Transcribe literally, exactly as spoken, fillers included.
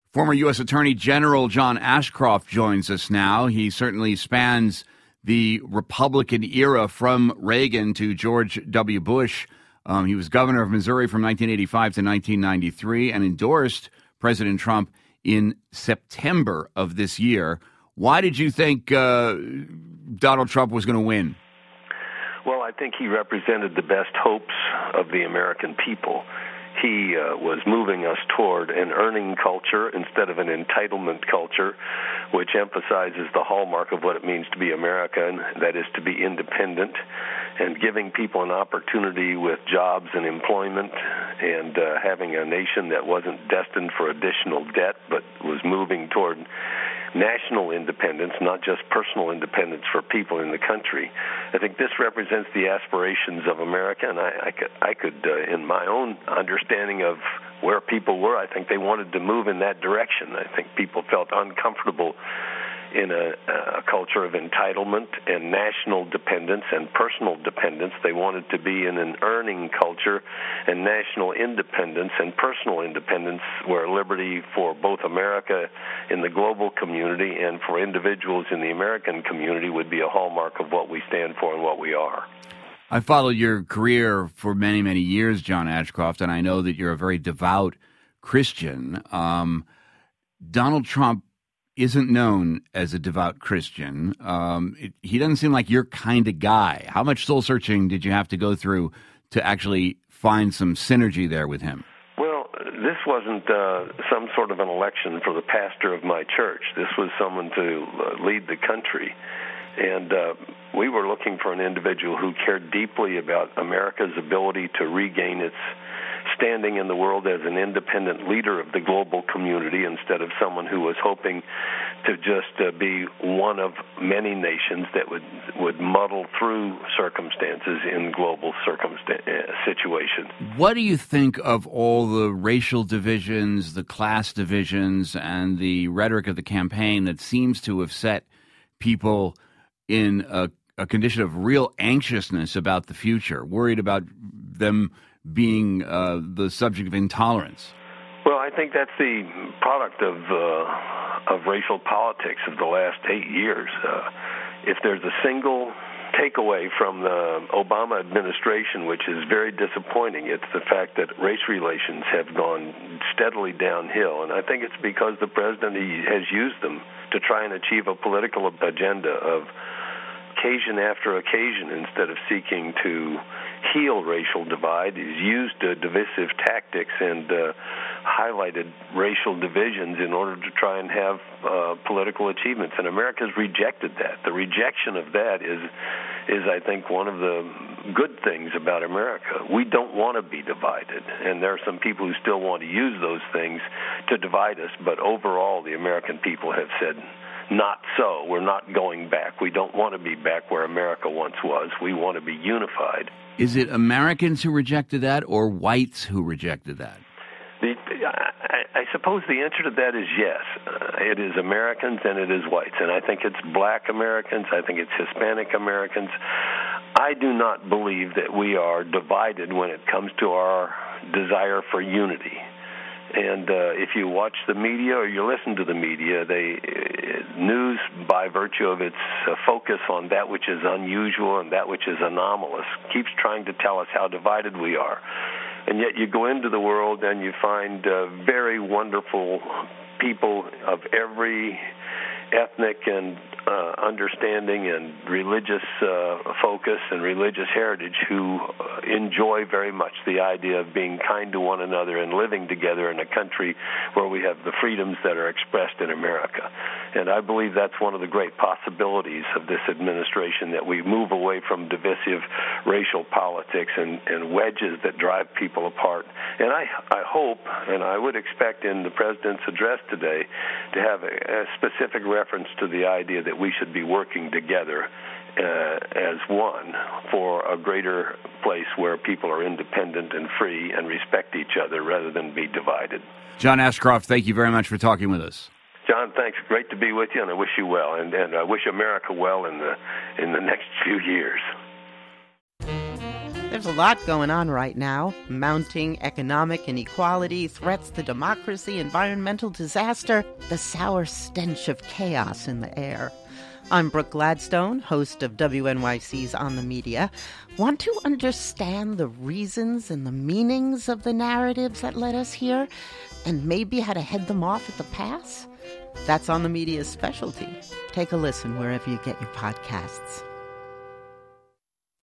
Former U S. Attorney General John Ashcroft joins us now. He certainly spans the Republican era from Reagan to George W. Bush. Um, he was governor of Missouri from nineteen eighty-five to nineteen ninety-three and endorsed President Trump in September of this year. Why did you think uh, Donald Trump was going to win? Well, I think he represented the best hopes of the American people. He uh, was moving us toward an earning culture instead of an entitlement culture, which emphasizes the hallmark of what it means to be American, that is to be independent, and giving people an opportunity with jobs and employment, and uh, having a nation that wasn't destined for additional debt, but was moving toward national independence, not just personal independence for people in the country. I think this represents the aspirations of America, and I, I could, I could uh, in my own understanding of where people were, I think they wanted to move in that direction. I think people felt uncomfortable in a, a culture of entitlement and national dependence and personal dependence. They wanted to be in an earning culture and national independence and personal independence, where liberty for both America in the global community and for individuals in the American community would be a hallmark of what we stand for and what we are. I followed your career for many, many years, John Ashcroft, and I know that you're a very devout Christian. Um, Donald Trump isn't known as a devout Christian. Um, it, he doesn't seem like your kind of guy. How much soul searching did you have to go through to actually find some synergy there with him? Well, this wasn't uh, some sort of an election for the pastor of my church. This was someone to uh, lead the country. And uh, we were looking for an individual who cared deeply about America's ability to regain its standing in the world as an independent leader of the global community, instead of someone who was hoping to just uh, be one of many nations that would would muddle through circumstances in global circumstan- uh, situations. What do you think of all the racial divisions, the class divisions, and the rhetoric of the campaign that seems to have set people in a, a condition of real anxiousness about the future, worried about them being uh, the subject of intolerance? Well, I think that's the product of uh, of racial politics of the last eight years. Uh, if there's a single takeaway from the Obama administration, which is very disappointing, it's the fact that race relations have gone steadily downhill. And I think it's because the president he has used them to try and achieve a political agenda of occasion after occasion, instead of seeking to heal racial divide. He's used uh, divisive tactics and uh, highlighted racial divisions in order to try and have uh, political achievements. And America's rejected that. The rejection of that is, is I think, one of the good things about America. We don't want to be divided, and there are some people who still want to use those things to divide us, but overall the American people have said, not so. We're not going back. We don't want to be back where America once was. We want to be unified. Is it Americans who rejected that, or whites who rejected that? The, I, I suppose the answer to that is yes. Uh, it is Americans and it is whites. And I think it's black Americans. I think it's Hispanic Americans. I do not believe that we are divided when it comes to our desire for unity. And uh, if you watch the media or you listen to the media, they uh, news, by virtue of its uh, focus on that which is unusual and that which is anomalous, keeps trying to tell us how divided we are. And yet you go into the world and you find uh, very wonderful people of every ethnic and uh, understanding and religious uh, focus and religious heritage who uh, enjoy very much the idea of being kind to one another and living together in a country where we have the freedoms that are expressed in America. And I believe that's one of the great possibilities of this administration, that we move away from divisive racial politics and, and wedges that drive people apart. And I, I hope, and I would expect in the President's address today to have a, a specific reference to the idea that we should be working together uh, as one for a greater place where people are independent and free and respect each other rather than be divided. John Ashcroft, thank you very much for talking with us. John, thanks. Great to be with you, and I wish you well, and, and I wish America well in the in the next few years. There's a lot going on right now. Mounting economic inequality, threats to democracy, environmental disaster, the sour stench of chaos in the air. I'm Brooke Gladstone, host of W N Y C's On the Media. Want to understand the reasons and the meanings of the narratives that led us here, and maybe how to head them off at the pass? That's On the Media's specialty. Take a listen wherever you get your podcasts.